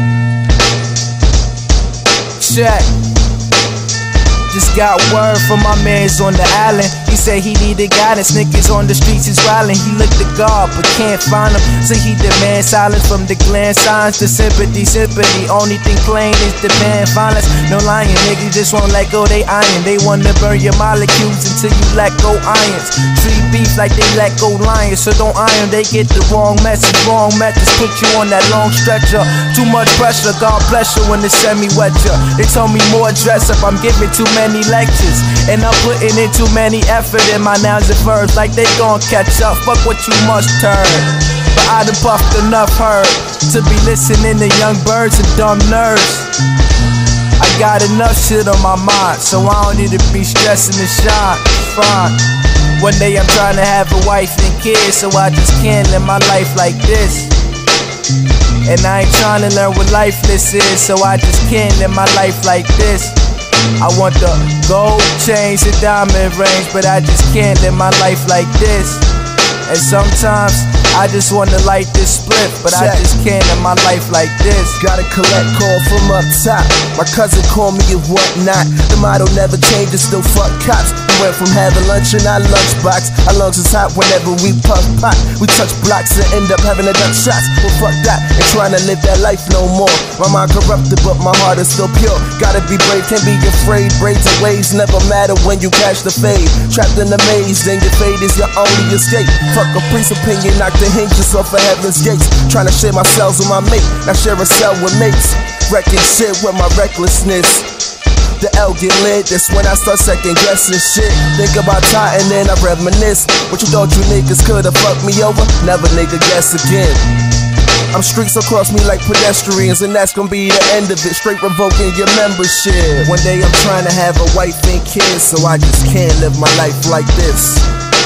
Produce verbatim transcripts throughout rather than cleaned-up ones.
Check. Just got word from my mans on the island. He said he needed guidance. Niggas on the streets is wildin'. He looked to God but can't find him, so he demand silence from the glance signs. The sympathy, sympathy. Only thing plain is demand violence. No lying, niggas just won't let go they iron. They wanna burn your molecules until you let go irons. Treat beef like they let go lions, so don't iron. They get the wrong message, wrong methods. Put you on that long stretcher. Too much pressure, God bless you when the semi wet ya. They told me more dress up. I'm giving too many lectures, and I'm putting in too many effort in my nouns and verbs, like they gon' catch up. Fuck what you must turn, but I done puffed enough herd to be listening to young birds and dumb nerds. I got enough shit on my mind, so I don't need to be stressing and shine. Fine. One day I'm trying to have a wife and kids, so I just can't live my life like this. And I ain't trying to learn what lifeless is, so I just can't live my life like this. I want the gold chains and diamond rings, but I just can't live my life like this. And sometimes I just wanna light this split, but Check. I just can't live my life like this. Got a collect call from up top. My cousin called me and whatnot. The motto never changes, still fuck cops. We went from having lunch in our lunchbox. Our lungs is hot whenever we puff pot. We touch blocks and end up having a duck shots. Well fuck that, ain't trying to live that life no more. My mind corrupted but my heart is still pure. Gotta be brave, can't be afraid. Braids and waves never matter when you catch the fade. Trapped in the maze, then your fade is your only escape. Fuck a priest's opinion, knock the hinges off of heaven's gates. Trying to share my cells with my mate, now share a cell with mates. Wrecking shit with my recklessness. The L get lit, that's when I start second guessing shit. Think about time and then I reminisce. What you thought you niggas could've fucked me over? Never nigga guess again. I'm streets across me like pedestrians, and that's gonna be the end of it. Straight revoking your membership. One day I'm trying to have a wife and kids, so I just can't live my life like this.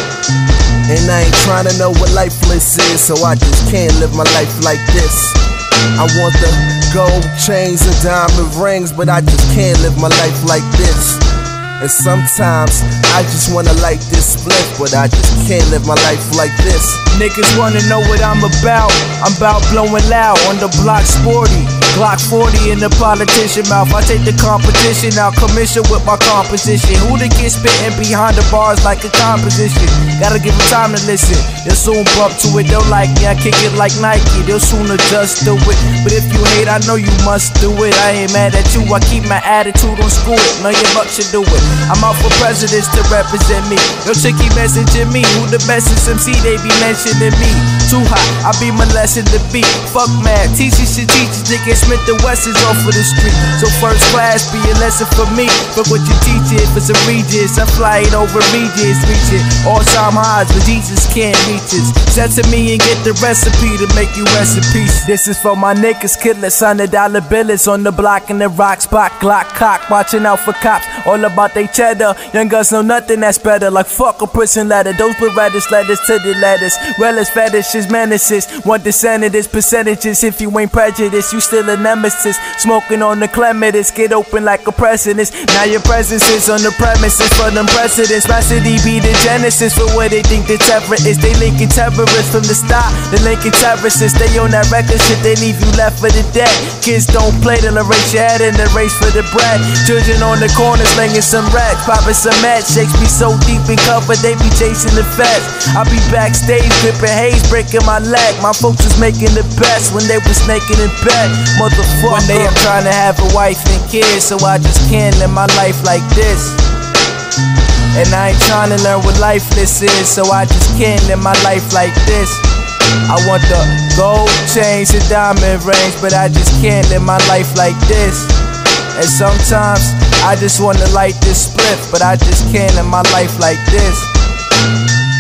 And I ain't trying to know what lifeless is, so I just can't live my life like this. I want the gold chains and diamond rings, but I just can't live my life like this. And sometimes I just wanna light this split, but I just can't live my life like this. Niggas wanna know what I'm about. I'm about blowing loud on the block sporty. Glock forty in the politician mouth. I take the competition out, commission with my composition. Who to get spitting behind the bars like a composition? Gotta give them time to listen. They'll soon bump to it. They'll like me, I kick it like Nike. They'll soon adjust to it. But if you hate, I know you must do it. I ain't mad at you, I keep my attitude on school it. Million bucks should do it. I'm out for presidents to represent me. Yo, chick keep messaging me. Who the best is M C? They be mentioning me. Too hot, I be molesting the beat. Fuck mad, teachers should teach us. Nigga Smith the West is off of the street. So first class be a lesson for me. But what you teach it for some regis. I fly it over regis, reach it. All time highs, but Jesus can't reach us. Send to me and get the recipe to make you rest in peace. This is for my niggas, killers, hundred dollar billers on the block in the rock spot. Glock cock, watching out for cops. All about they cheddar. Young guns know nothing that's better. Like fuck a prison letter. Those Berettas letters to the letters. Relish fetishes, menaces. Want the senators, percentages. If you ain't prejudiced, you still a nemesis. Smoking on the clematis, get open like a precedence. Now your presence is on the premises for them precedents. Rhapsody be the genesis for what they think the terror is. They linking terrorists from the start. The linking terrorists, they on that record shit. They leave you left for the dead. Kids don't play, they'll erase your head in the race for the bread. Children on the corner slinging some racks, popping some mad shakes. Be so deep in cover, they be chasing the feds. I be backstage dripping haze, breaking my leg. My folks was making the best when they was naked in bed. Motherfucker. One day I'm trying to have a wife and kids, so I just can't live my life like this. And I ain't trying to learn what lifeless is, so I just can't live my life like this. I want the gold chains and diamond rings, but I just can't live my life like this. And sometimes I just wanna light this split, but I just can't live my life like this.